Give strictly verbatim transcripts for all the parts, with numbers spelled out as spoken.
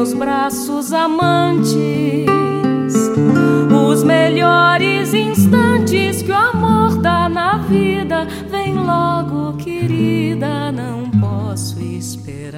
meus braços amantes, os melhores instantes que o amor dá na vida. Vem logo, querida, não posso esperar.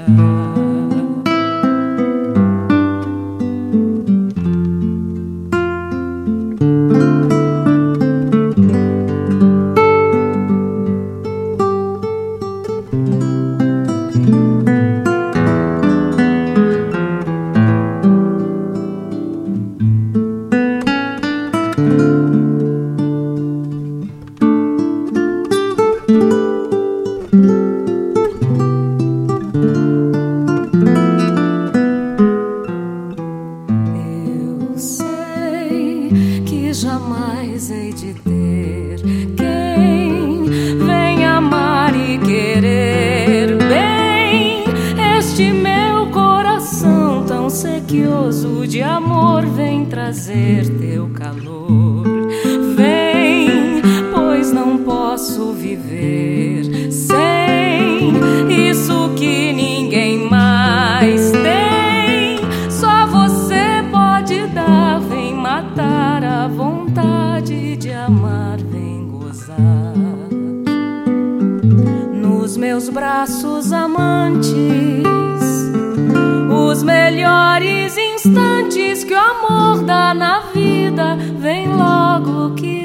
Jamais hei de ter quem venha amar e querer bem este meu coração tão sequioso de amor. Vem trazer teu calor, vem, pois não posso viver sem isso que ninguém mais tem. Só você pode dar, vem matar a vontade de amar, vem gozar. Nos meus braços amantes, os melhores instantes que o amor dá na vida. Vem logo que